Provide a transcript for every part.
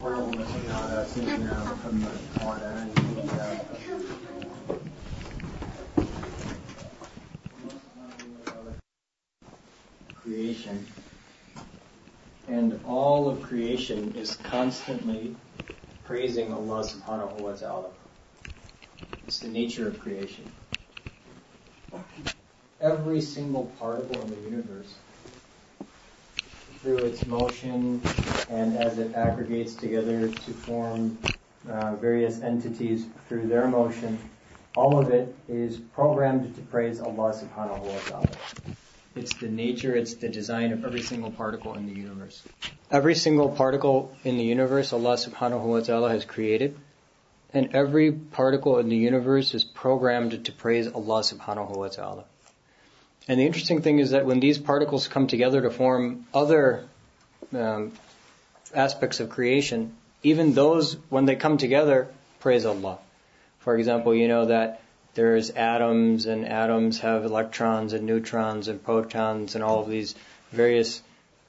Creation, and all of creation is constantly praising Allah subhanahu wa ta'ala. It's the nature of creation. Every single particle in the universe, through its motion and as it aggregates together to form various entities through their motion, all of it is programmed to praise Allah subhanahu wa ta'ala. It's the nature, it's the design of every single particle in the universe. Every single particle in the universe Allah subhanahu wa ta'ala has created, and every particle in the universe is programmed to praise Allah subhanahu wa ta'ala. And the interesting thing is that when these particles come together to form other aspects of creation, even those, when they come together, praise Allah. For example, you know that there's atoms, and atoms have electrons and neutrons and protons and all of these various,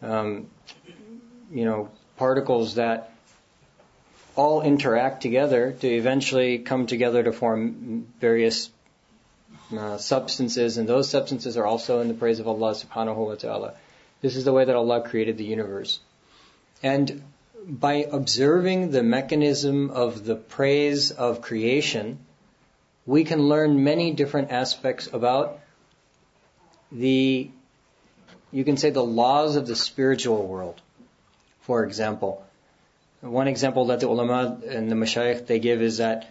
particles that all interact together to eventually come together to form various substances, and those substances are also in the praise of Allah subhanahu wa ta'ala. This is the way that Allah created the universe. And by observing the mechanism of the praise of creation, we can learn many different aspects about the laws of the spiritual world. For example, one example that the ulama and the mashayikh they give is that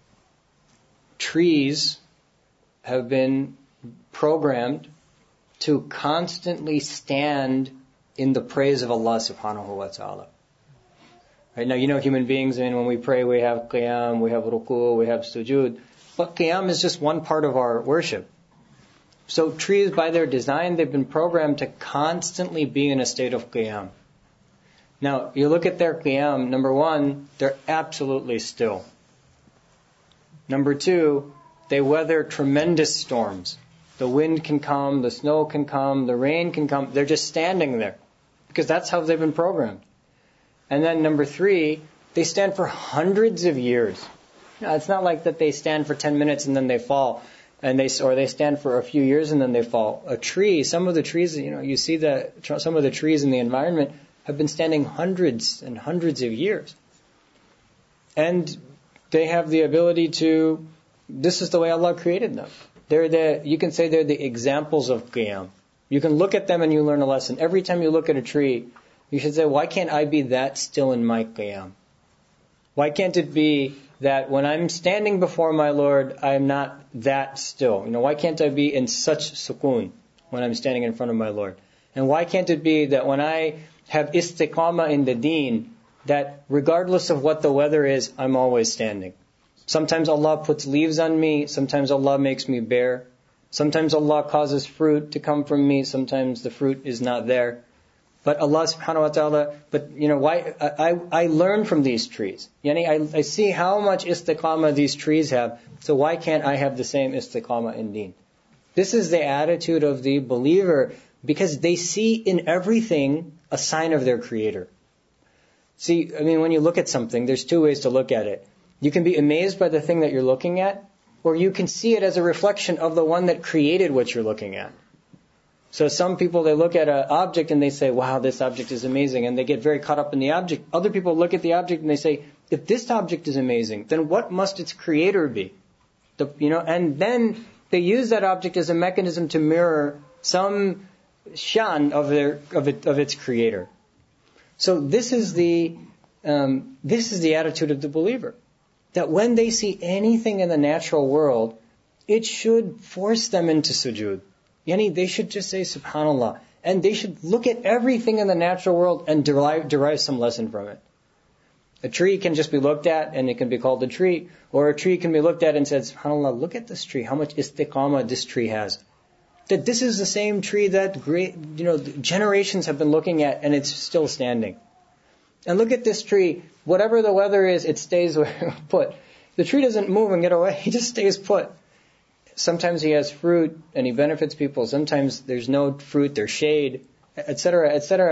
trees have been programmed to constantly stand in the praise of Allah subhanahu wa ta'ala. Right now, human beings, when we pray, we have qiyam, we have ruku, we have sujood. But qiyam is just one part of our worship. So trees, by their design, they've been programmed to constantly be in a state of qiyam. Now, you look at their qiyam, number one, they're absolutely still. Number two, they weather tremendous storms. The wind can come, the snow can come, the rain can come. They're just standing there because that's how they've been programmed. And then number three, they stand for hundreds of years. Now, it's not like that they stand for 10 minutes and then they fall, or they stand for a few years and then they fall. A tree, some of the trees, you see that some of the trees in the environment have been standing hundreds and hundreds of years. And they have the ability to, this is the way Allah created them. You can say they're the examples of qiyam. You can look at them and you learn a lesson. Every time you look at a tree, you should say, why can't I be that still in my qiyam? Why can't it be that when I'm standing before my Lord, I am not that still? Why can't I be in such sukoon when I'm standing in front of my Lord? And why can't it be that when I have istiqamah in the deen, that regardless of what the weather is, I'm always standing? Sometimes Allah puts leaves on me, sometimes Allah makes me bare, sometimes Allah causes fruit to come from me, sometimes the fruit is not there. But Allah subhanahu wa ta'ala, why I learn from these trees. I see how much istiqamah these trees have, so why can't I have the same istiqamah in deen? This is the attitude of the believer, because they see in everything a sign of their creator. See, when you look at something, there's two ways to look at it. You can be amazed by the thing that you're looking at, or you can see it as a reflection of the one that created what you're looking at. So some people, they look at an object and they say, wow, this object is amazing, and they get very caught up in the object. Other people look at the object and they say, if this object is amazing, then what must its creator be? And then they use that object as a mechanism to mirror some shan of its creator. So this is the attitude of the believer, that when they see anything in the natural world, it should force them into sujood. They should just say subhanallah, and they should look at everything in the natural world and derive some lesson from it. A tree can just be looked at and it can be called a tree, or a tree can be looked at and said, subhanallah, look at this tree, how much istiqamah this tree has. That this is the same tree that generations have been looking at and it's still standing. And look at this tree, whatever the weather is, it stays put. The tree doesn't move and get away, he just stays put. Sometimes he has fruit and he benefits people. Sometimes there's no fruit, there's shade, etc., etc.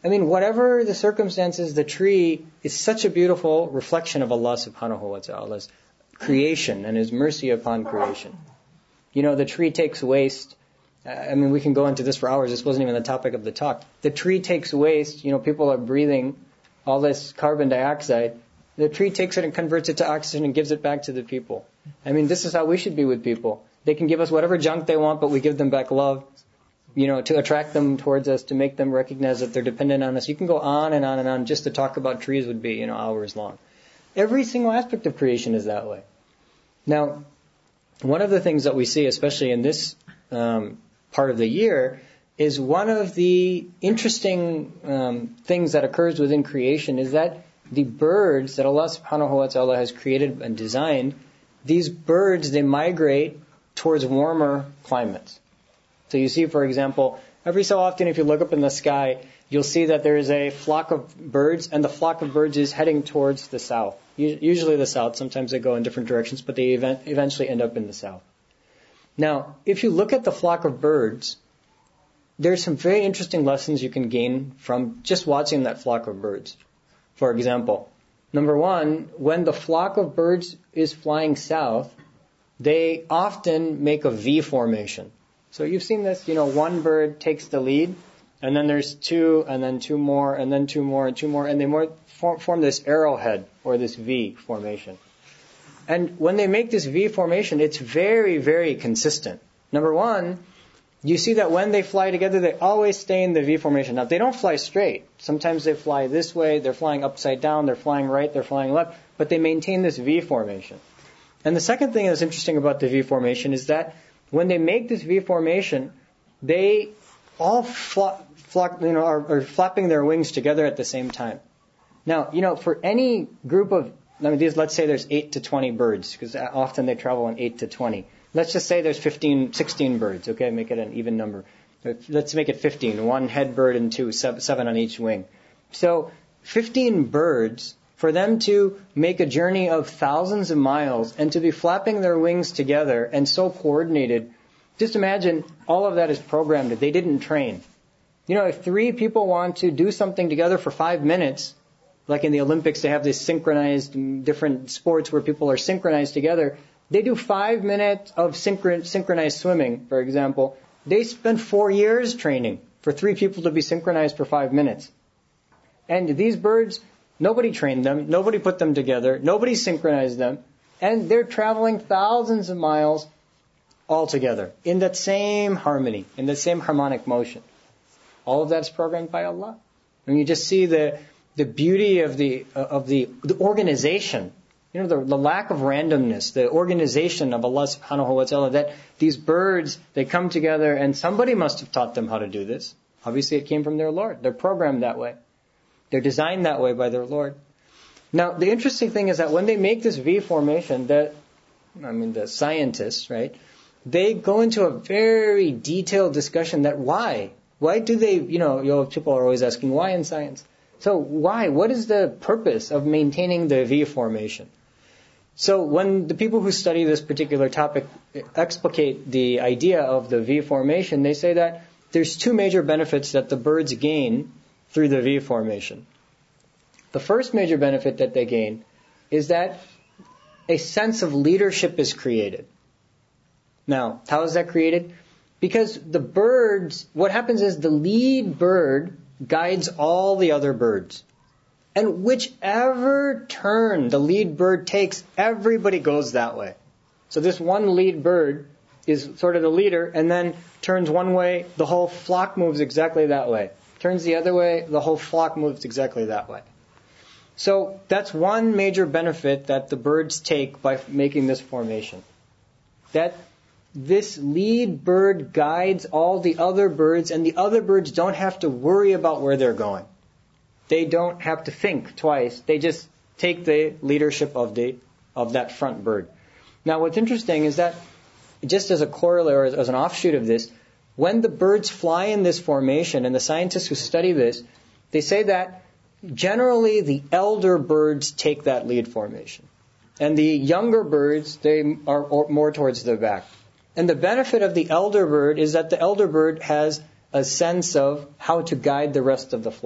I mean, whatever the circumstances, the tree is such a beautiful reflection of Allah subhanahu wa ta'ala's creation and His mercy upon creation. You know, the tree takes waste. I mean, we can go into this for hours. This wasn't even the topic of the talk. The tree takes waste. You know, people are breathing all this carbon dioxide. The tree takes it and converts it to oxygen and gives it back to the people. I mean, this is how we should be with people. They can give us whatever junk they want, but we give them back love, you know, to attract them towards us, to make them recognize that they're dependent on us. You can go on and on and on. Just to talk about trees would be, you know, hours long. Every single aspect of creation is that way. Now, one of the things that we see, especially in this part of the year, is one of the interesting things that occurs within creation is that the birds that Allah subhanahu wa ta'ala has created and designed, these birds, they migrate towards warmer climates. So you see, for example, every so often if you look up in the sky, you'll see that there is a flock of birds, and the flock of birds is heading towards the south. Usually the south. Sometimes they go in different directions, but they eventually end up in the south. Now, if you look at the flock of birds, there's some very interesting lessons you can gain from just watching that flock of birds. For example, number one, when the flock of birds is flying south, they often make a V formation. So you've seen this, you know, one bird takes the lead, and then there's two, and then two more, and then two more, and two more, and they form this arrowhead, or this V formation. And when they make this V formation, it's very, very consistent. Number one, you see that when they fly together, they always stay in the V formation. Now, they don't fly straight. Sometimes they fly this way, they're flying upside down, they're flying right, they're flying left, but they maintain this V formation. And the second thing that's interesting about the V formation is that when they make this V formation, they all are flapping their wings together at the same time. Now, you know, for any group of, let's say there's 8 to 20 birds, because often they travel in 8 to 20. Let's just say there's 16 birds, okay, make it an even number. Let's make it 15, one head bird and seven on each wing. So 15 birds, for them to make a journey of thousands of miles and to be flapping their wings together and so coordinated, just imagine all of that is programmed. They didn't train. You know, if 3 people want to do something together for 5 minutes, like in the Olympics, they have this synchronized, different sports where people are synchronized together. They do 5 minutes of synchronized swimming, for example. They spend 4 years training for 3 people to be synchronized for 5 minutes. And these birds, nobody trained them, nobody put them together, nobody synchronized them, and they're traveling thousands of miles all together in that same harmony, in that same harmonic motion. All of that is programmed by Allah. And you just see the beauty of the organization. You know, the lack of randomness, the organization of Allah subhanahu wa ta'ala, that these birds, they come together and somebody must have taught them how to do this. Obviously it came from their Lord. They're programmed that way. They're designed that way by their Lord. Now, the interesting thing is that when they make this V formation, the scientists, right, they go into a very detailed discussion that why? Why do they, people are always asking why in science. So why? What is the purpose of maintaining the V formation? So when the people who study this particular topic explicate the idea of the V formation, they say that there's 2 major benefits that the birds gain through the V formation. The first major benefit that they gain is that a sense of leadership is created. Now, how is that created? Because the birds, what happens is the lead bird guides all the other birds. And whichever turn the lead bird takes, everybody goes that way. So this one lead bird is sort of the leader, and then turns one way, the whole flock moves exactly that way. Turns the other way, the whole flock moves exactly that way. So that's one major benefit that the birds take by making this formation. That this lead bird guides all the other birds, and the other birds don't have to worry about where they're going. They don't have to think twice. They just take the leadership of that front bird. Now, what's interesting is that, just as a corollary, or as an offshoot of this, when the birds fly in this formation, and the scientists who study this, they say that generally the elder birds take that lead formation. And the younger birds, they are more towards the back. And the benefit of the elder bird is that the elder bird has a sense of how to guide the rest of the flock.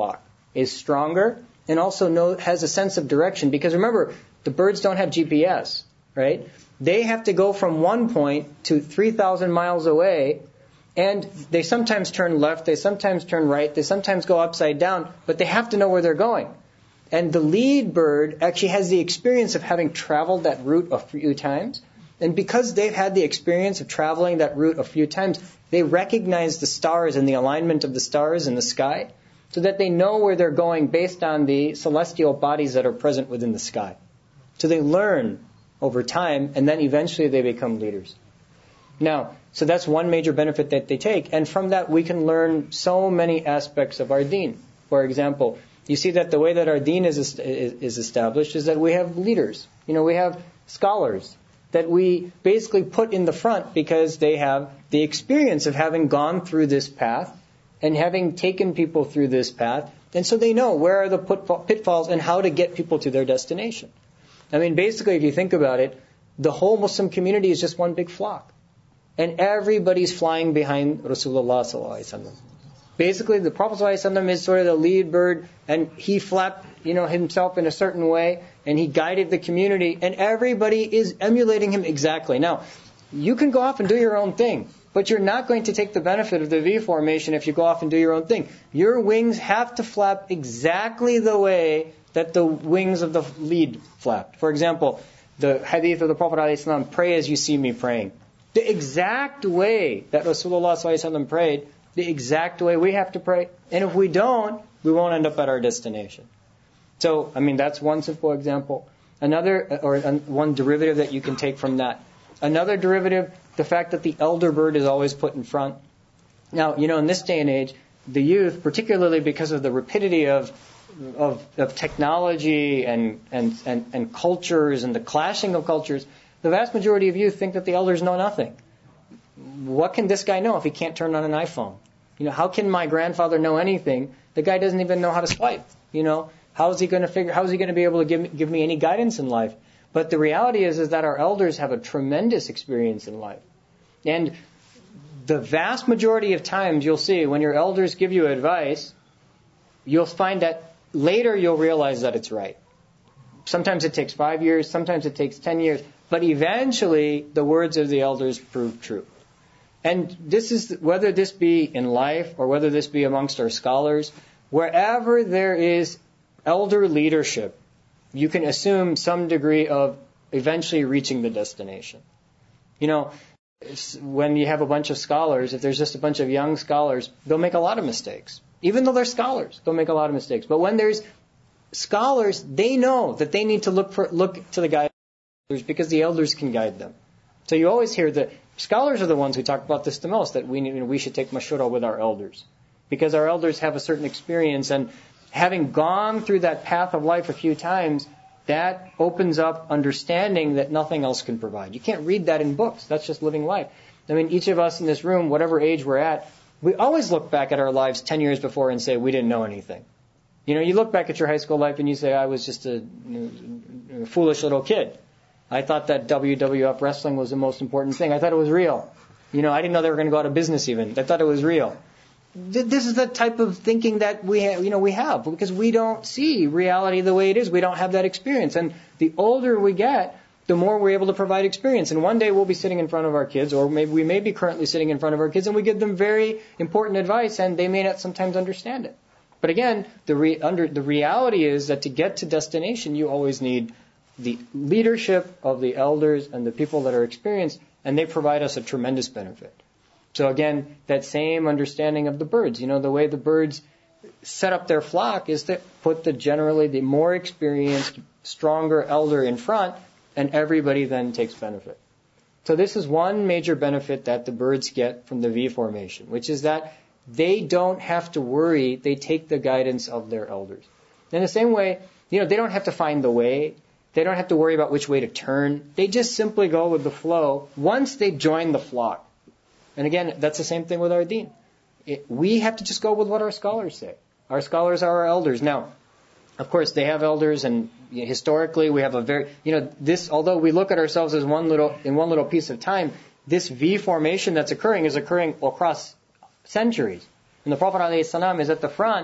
is stronger and also has a sense of direction. Because remember, the birds don't have GPS, right? They have to go from one point to 3,000 miles away, and they sometimes turn left, they sometimes turn right, they sometimes go upside down, but they have to know where they're going. And the lead bird actually has the experience of having traveled that route a few times. And because they've had the experience of traveling that route a few times, they recognize the stars and the alignment of the stars in the sky so that they know where they're going based on the celestial bodies that are present within the sky. So they learn over time, and then eventually they become leaders. Now, so that's one major benefit that they take. And from that, we can learn so many aspects of our deen. For example, you see that the way that our deen is established is that we have leaders. We have scholars that we basically put in the front because they have the experience of having gone through this path and having taken people through this path. And so they know where are the pitfalls and how to get people to their destination. I mean, basically, if you think about it, the whole Muslim community is just one big flock. And everybody's flying behind Rasulullah sallallahu alaihi wasallam. Basically, the Prophet sallallahu alaihi wasallam is sort of the lead bird, and he flapped, himself in a certain way, and he guided the community, and everybody is emulating him exactly. Now, you can go off and do your own thing, but you're not going to take the benefit of the V formation if you go off and do your own thing. Your wings have to flap exactly the way that the wings of the lead flapped. For example, the hadith of the Prophet ﷺ, pray as you see me praying. The exact way that Rasulullah ﷺ prayed, the exact way we have to pray. And if we don't, we won't end up at our destination. So, that's one simple example. One derivative that you can take from that. Another derivative, the fact that the elder bird is always put in front. Now, in this day and age, the youth, particularly because of the rapidity of technology and cultures and the clashing of cultures, the vast majority of youth think that the elders know nothing. What can this guy know if he can't turn on an iPhone? How can my grandfather know anything? The guy doesn't even know how to swipe. How is he going to be able to give me any guidance in life? But the reality is that our elders have a tremendous experience in life. And the vast majority of times you'll see when your elders give you advice, you'll find that later you'll realize that it's right. Sometimes it takes 5 years, sometimes it takes 10 years, but eventually the words of the elders prove true. And this is, whether this be in life or whether this be amongst our scholars, wherever there is elder leadership, you can assume some degree of eventually reaching the destination. When you have a bunch of scholars, if there's just a bunch of young scholars, they'll make a lot of mistakes. Even though they're scholars, they'll make a lot of mistakes. But when there's scholars, they know that they need to look to the guidance because the elders can guide them. So you always hear that scholars are the ones who talk about this the most, that we should take mashura with our elders. Because our elders have a certain experience, and having gone through that path of life a few times, that opens up understanding that nothing else can provide. You can't read that in books. That's just living life. Each of us in this room, whatever age we're at, we always look back at our lives 10 years before and say, we didn't know anything. You look back at your high school life and you say, I was just a foolish little kid. I thought that WWF wrestling was the most important thing. I thought it was real. I didn't know they were going to go out of business even. I thought it was real. This is the type of thinking that we have because we don't see reality the way it is. We don't have that experience. And the older we get, the more we're able to provide experience. And one day we'll be sitting in front of our kids, or maybe we may be currently sitting in front of our kids, and we give them very important advice, and they may not sometimes understand it. But again, the reality is that to get to destination, you always need the leadership of the elders and the people that are experienced, and they provide us a tremendous benefit. So again, that same understanding of the birds. The way the birds set up their flock is to put the more experienced, stronger elder in front, and everybody then takes benefit. So this is one major benefit that the birds get from the V formation, which is that they don't have to worry. They take the guidance of their elders. In the same way, they don't have to find the way. They don't have to worry about which way to turn. They just simply go with the flow once they join the flock. And again, that's the same thing with our deen. We have to just go with what our scholars say. Our scholars are our elders. Now, of course, they have elders, and historically we have a very, although we look at ourselves as one little piece of time, this V formation that's occurring is occurring across centuries. And the Prophet ﷺ is at the front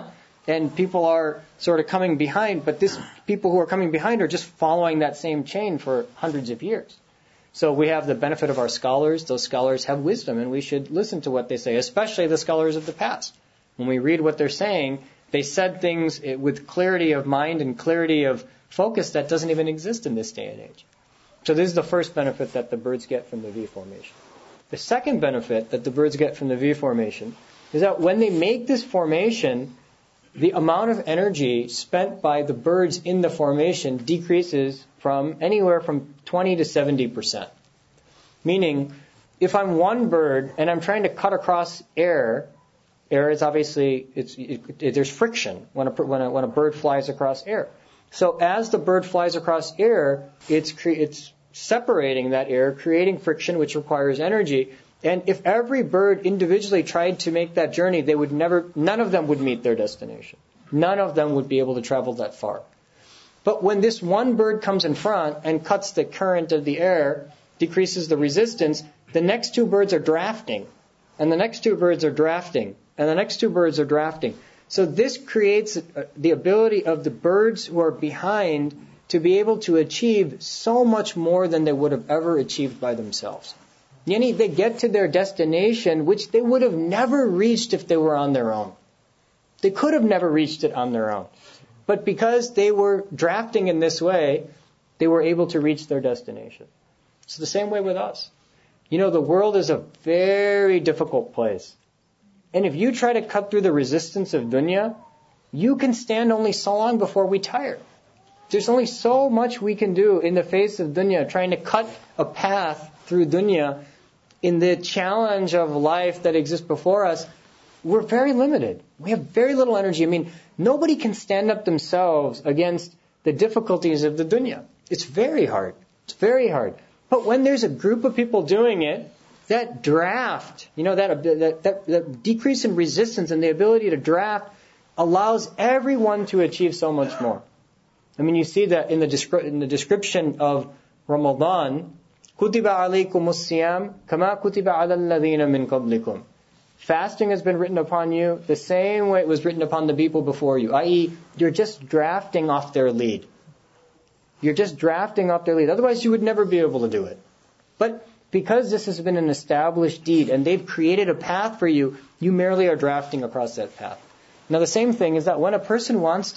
and people are sort of coming behind, but people who are coming behind are just following that same chain for hundreds of years. So we have the benefit of our scholars. Those scholars have wisdom, and we should listen to what they say, especially the scholars of the past. When we read what they're saying, they said things with clarity of mind and clarity of focus that doesn't even exist in this day and age. So this is the first benefit that the birds get from the V formation. The second benefit that the birds get from the V formation is that when they make this formation, the amount of energy spent by the birds in the formation decreases from anywhere from 20 to 70%. Meaning, if I'm one bird and I'm trying to cut across air is obviously, there's friction when a bird flies across air. So as the bird flies across air, it's separating that air, creating friction, which requires energy. And if every bird individually tried to make that journey, none of them would meet their destination. None of them would be able to travel that far. But when this one bird comes in front and cuts the current of the air, decreases the resistance, the next two birds are drafting. And the next two birds are drafting. And the next two birds are drafting. So this creates the ability of the birds who are behind to be able to achieve so much more than they would have ever achieved by themselves. Yani they get to their destination, which they would have never reached if they were on their own. They could have never reached it on their own. But because they were drafting in this way, they were able to reach their destination. It's the same way with us. You know, the world is a very difficult place. And if you try to cut through the resistance of dunya, you can stand only so long before we tire. There's only so much we can do in the face of dunya, trying to cut a path through dunya in the challenge of life that exists before us. We're very limited. We have very little energy. I mean, nobody can stand up themselves against the difficulties of the dunya. It's very hard. It's very hard. But when there's a group of people doing it, that draft, you know, that decrease in resistance and the ability to draft allows everyone to achieve so much more. I mean, you see that in the description of Ramadan, كُتِبَ عَلَيْكُمُ الصِّيَامُ كَمَا كُتِبَ عَلَى الَّذِينَ مِنْ قَبْلِكُمْ. Fasting has been written upon you the same way it was written upon the people before you, i.e., you're just drafting off their lead. You're just drafting off their lead. Otherwise, you would never be able to do it. But because this has been an established deed and they've created a path for you, you merely are drafting across that path. Now, the same thing is that when a person wants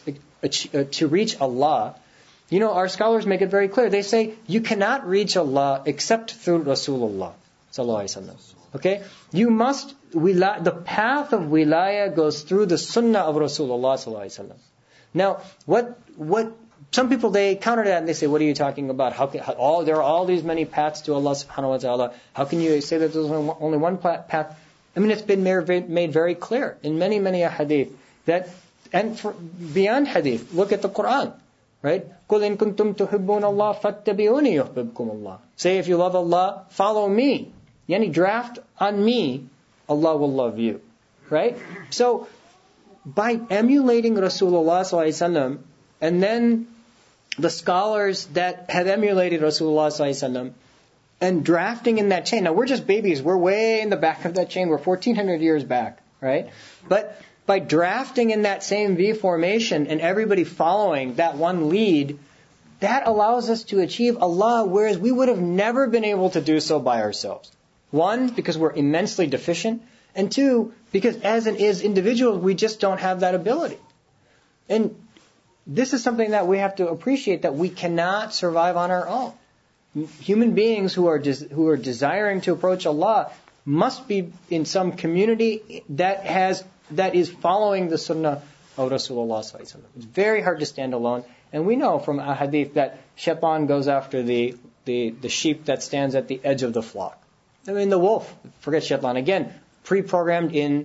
to reach Allah, you know, our scholars make it very clear. They say, you cannot reach Allah except through Rasulullah sallallahu alaihi wasallam. Okay? You must, the path of wilayah goes through the sunnah of Rasulullah sallallahu alaihi wasallam. Now, what some people, they counter that and they say, what are you talking about? There are all these many paths to Allah subhanahu wa ta'ala. How can you say that there's only one path? I mean, it's been made very clear in many, many hadith that, and beyond hadith, look at the Quran, right? قُلْ إِن كُنْتُمْ تُحِبُّونَ اللَّهَ فَاتَّبِعُونِي يُحْبِبْكُمُ اللَّهِ. Say, if you love Allah, follow me. Yani draft on me, Allah will love you, right? So, by emulating Rasulullah sallallahu alaihi wasallam, and then the scholars that have emulated Rasulullah sallallahu alaihi wasallam, and drafting in that chain. Now, we're just babies. We're way in the back of that chain. We're 1,400 years back, right? But by drafting in that same V formation and everybody following that one lead, that allows us to achieve Allah, whereas we would have never been able to do so by ourselves. One, because we're immensely deficient. And two, because as individuals, we just don't have that ability. And this is something that we have to appreciate, that we cannot survive on our own. Human beings who are desiring to approach Allah must be in some community that is following the sunnah of Rasulullah sallallahu alaihi wasallam. It's very hard to stand alone, and we know from a hadith that shaitan goes after the sheep that stands at the edge of the flock. I mean, the wolf, forget shaitan again, pre-programmed in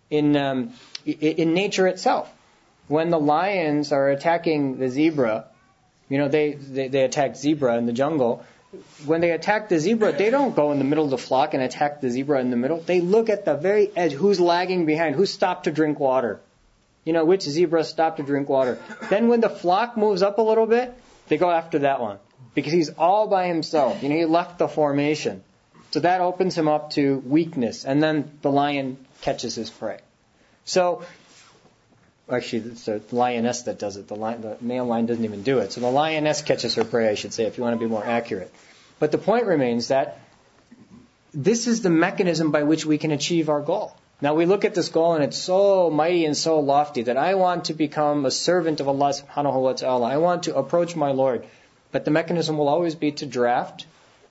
nature itself. When the lions are attacking the zebra, you know, they attack zebra in the jungle. When they attack the zebra, they don't go in the middle of the flock and attack the zebra in the middle. They look at the very edge. Who's lagging behind? Who's stopped to drink water? You know, which zebra stopped to drink water? Then when the flock moves up a little bit, they go after that one. Because he's all by himself. You know, he left the formation. So that opens him up to weakness. And then the lion catches his prey. So Actually, it's the lioness that does it. The male lion doesn't even do it. So the lioness catches her prey, I should say, if you want to be more accurate. But the point remains that this is the mechanism by which we can achieve our goal. Now we look at this goal and it's so mighty and so lofty that I want to become a servant of Allah subhanahu wa ta'ala. I want to approach my Lord. But the mechanism will always be to draft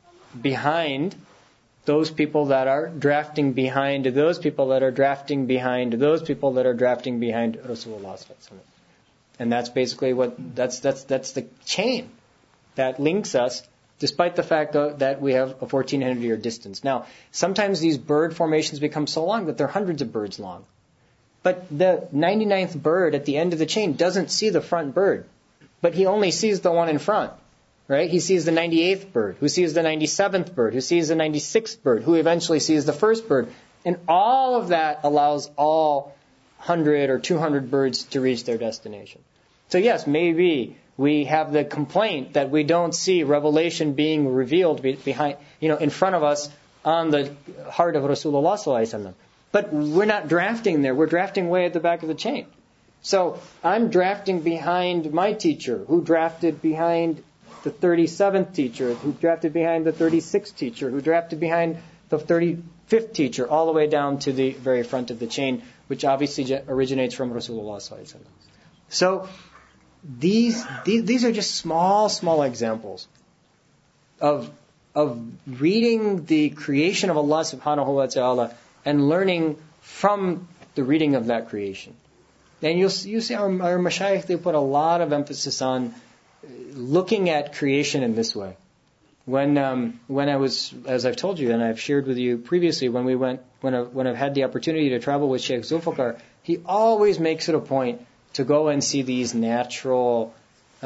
behind those people that are drafting behind those people that are drafting behind those people that are drafting behind Rasulullah sallallahu alaihi wasallam. And that's basically that's the chain that links us, despite the fact that we have a 1400-year distance. Now, sometimes these bird formations become so long that they're hundreds of birds long. But the 99th bird at the end of the chain doesn't see the front bird, but he only sees the one in front. Right? He sees the 98th bird, who sees the 97th bird, who sees the 96th bird, who eventually sees the first bird. And all of that allows all 100 or 200 birds to reach their destination. So yes, maybe we have the complaint that we don't see revelation being revealed behind, in front of us on the heart of Rasulullah sallallahu alaihi wasallam. But we're not drafting there. We're drafting way at the back of the chain. So I'm drafting behind my teacher, who drafted behind the 37th teacher, who drafted behind the 36th teacher, who drafted behind the 35th teacher, all the way down to the very front of the chain, which obviously originates from Rasulullah sallallahu alaihi wasallam. So these are just small examples of reading the creation of Allah subhanahu wa ta'ala and learning from the reading of that creation. And you see our mashayikh, they put a lot of emphasis on looking at creation in this way. When I was, as I've told you and I've shared with you previously, when I've had the opportunity to travel with Sheikh Zulfikar, he always makes it a point to go and see these natural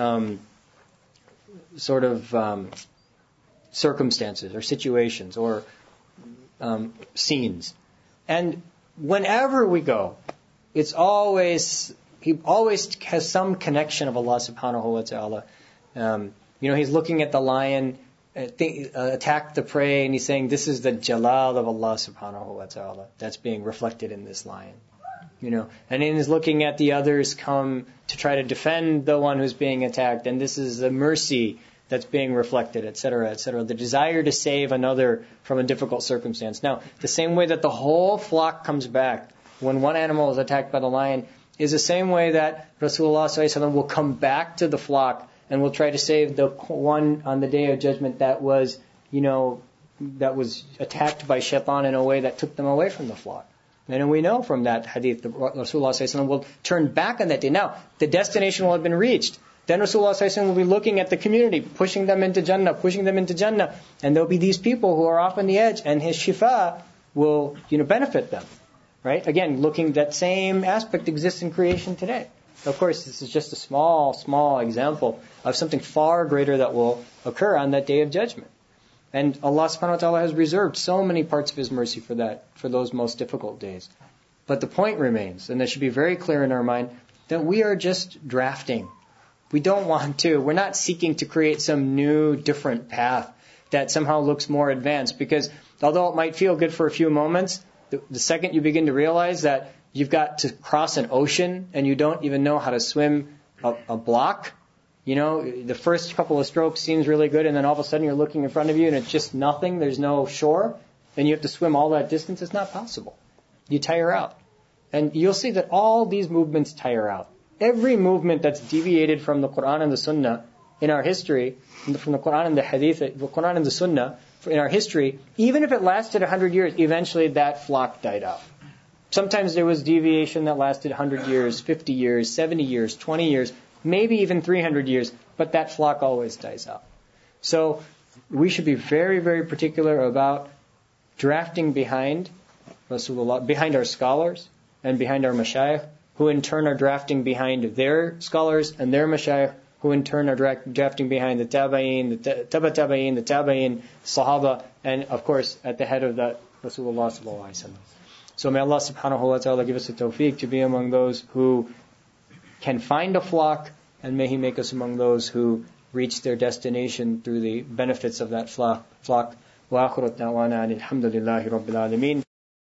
circumstances or situations or scenes. And whenever we go, he always has some connection of Allah subhanahu wa ta'ala. He's looking at the lion attack the prey, and he's saying, this is the jalal of Allah subhanahu wa ta'ala that's being reflected in this lion. And then he's looking at the others come to try to defend the one who's being attacked, and this is the mercy that's being reflected, etc., etc. The desire to save another from a difficult circumstance. Now, the same way that the whole flock comes back when one animal is attacked by the lion is the same way that Rasulullah ﷺ will come back to the flock and will try to save the one on the Day of Judgment that was attacked by shaitan in a way that took them away from the flock. And we know from that hadith that Rasulullah ﷺ will turn back on that day. Now, the destination will have been reached. Then Rasulullah ﷺ will be looking at the community, pushing them into Jannah. And there'll be these people who are off on the edge, and his shifa will, benefit them. Right? Again, that same aspect exists in creation today. Of course, this is just a small example of something far greater that will occur on that Day of Judgment. And Allah subhanahu wa ta'ala has reserved so many parts of His mercy for those most difficult days. But the point remains, and that should be very clear in our mind, that we are just drafting. We're not seeking to create some new, different path that somehow looks more advanced. Because although it might feel good for a few moments, the second you begin to realize that you've got to cross an ocean and you don't even know how to swim a block, the first couple of strokes seems really good, and then all of a sudden you're looking in front of you and it's just nothing, there's no shore, and you have to swim all that distance. It's not possible. You tire out. And you'll see that all these movements tire out. Every movement that's deviated from the Quran and the Sunnah in our history, from the Quran and the Hadith, the Quran and the Sunnah in our history, even if it lasted 100 years, eventually that flock died out. Sometimes there was deviation that lasted 100 years, 50 years, 70 years, 20 years, maybe even 300 years, but that flock always dies out. So we should be very, very particular about drafting behind Rasulullah, behind our scholars and behind our mashayikh, who in turn are drafting behind their scholars and their mashayikh, who in turn are drafting behind the taba'in, the taba'in, the taba'in, sahaba, and of course at the head of that, Rasulullah sallallahu alaihi wasallam. So may Allah subhanahu wa ta'ala give us the tawfiq to be among those who can find a flock, and may He make us among those who reach their destination through the benefits of that flock. Wa akhirat da'wana alhamdulillahi rabbil alameen.